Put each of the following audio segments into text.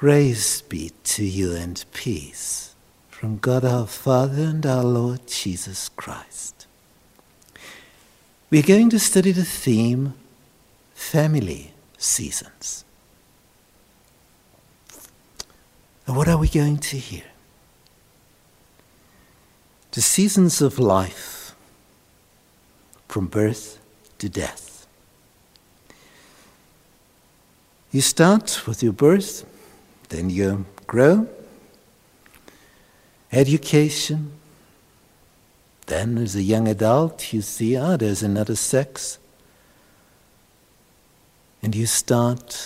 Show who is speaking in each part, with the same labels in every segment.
Speaker 1: Grace be to you and peace from God our Father and our Lord Jesus Christ. We're going to study the theme, family seasons. And what are we going to hear? The seasons of life, from birth to death. You start with your birth, then you grow, education, then as a young adult you see, there's another sex, and you start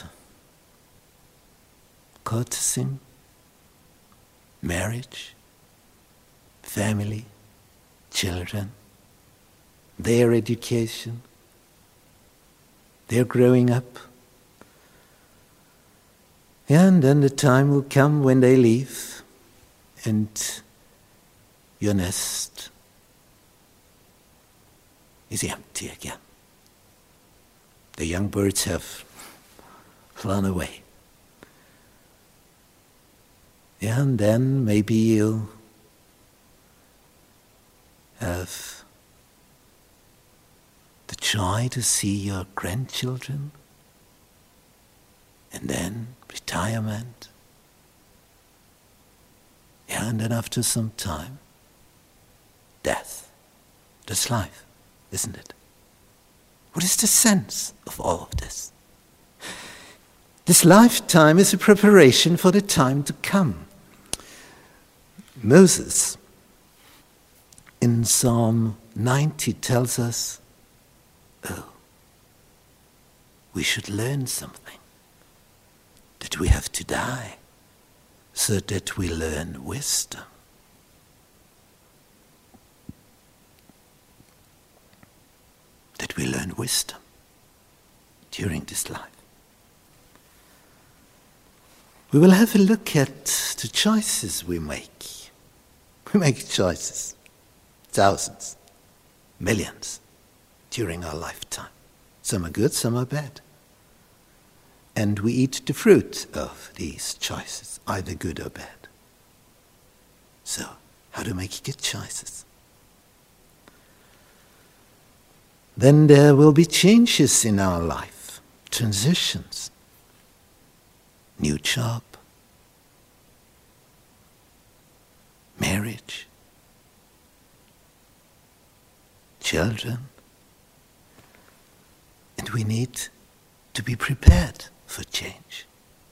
Speaker 1: courtesing, marriage, family, children, their education, their growing up. And then the time will come when they leave and your nest is empty again. The young birds have flown away. And then maybe you'll have the joy to see your grandchildren, and then retirement. And then after some time, death. That's life, isn't it? What is the sense of all of this? This lifetime is a preparation for the time to come. Moses in Psalm 90 tells us, we should learn something. That we have to die so that we learn wisdom. That we learn wisdom during this life. We will have a look at the choices we make. We make choices, thousands, millions, during our lifetime. Some are good, some are bad. And we eat the fruit of these choices, either good or bad. So, how to make good choices? Then there will be changes in our life, transitions, new job, marriage, children, and we need to be prepared for change.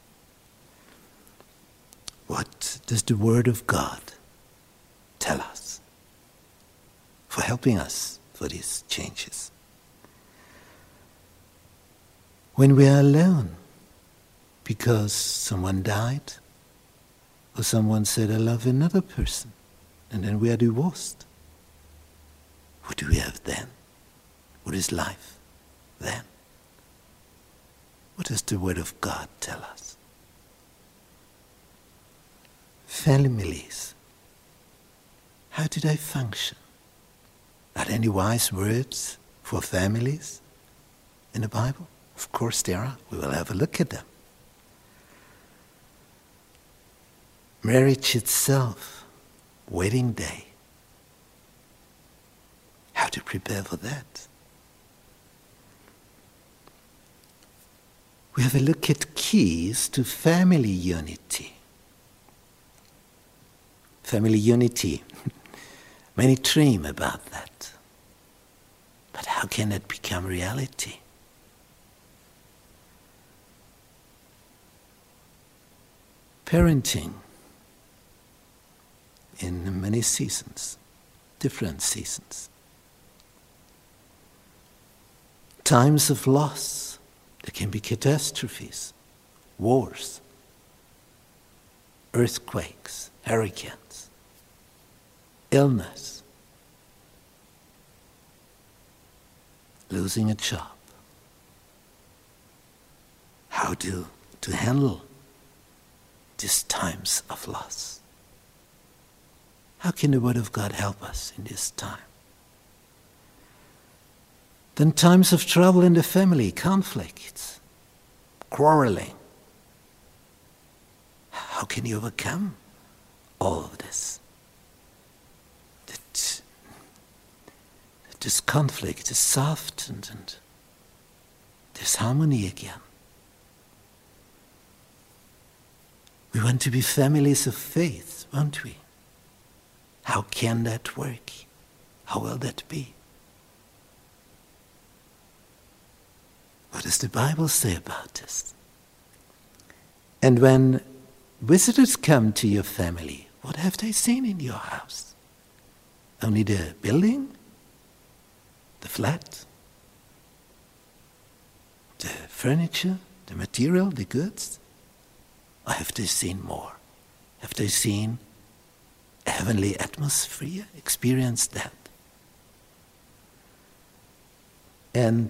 Speaker 1: What does the Word of God tell us for helping us for these changes? When we are alone because someone died or someone said, I love another person, and then we are divorced, what do we have then? What is life then? What does the Word of God tell us? Families. How do they function? Are there any wise words for families in the Bible? Of course there are. We will have a look at them. Marriage itself, wedding day. How to prepare for that? We have a look at keys to family unity. Family unity. Many dream about that. But how can it become reality? Parenting in many seasons, different seasons. Times of loss. There can be catastrophes, wars, earthquakes, hurricanes, illness, losing a job. How to handle these times of loss? How can the Word of God help us in this time? Then times of trouble in the family, conflicts, quarreling, How can you overcome all of this? That this conflict is softened and there's harmony again. We want to be families of faith, won't we? How can that work? How will that be? What does the Bible say about this? And when visitors come to your family, what have they seen in your house? Only the building? The flat? The furniture? The material? The goods? Or have they seen more? Have they seen a heavenly atmosphere? Experienced that? And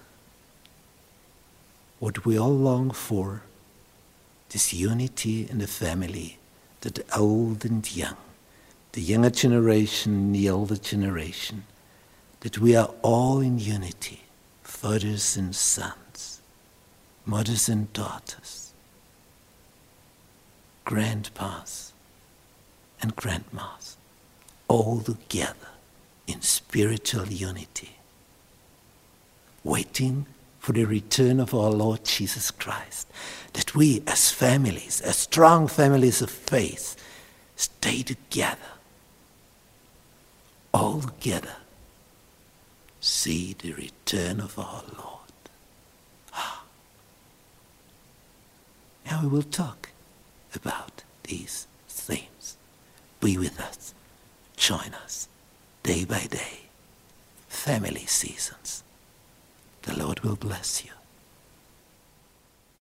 Speaker 1: what we all long for, this unity in the family, that the old and young, the younger generation, the older generation, that we are all in unity, fathers and sons, mothers and daughters, grandpas and grandmas, all together in spiritual unity, waiting for the return of our Lord Jesus Christ, that we as families, as strong families of faith, stay together, all together, see the return of our Lord. Now we will talk about these themes. Be with us, join us, day by day, family seasons. The Lord will bless you.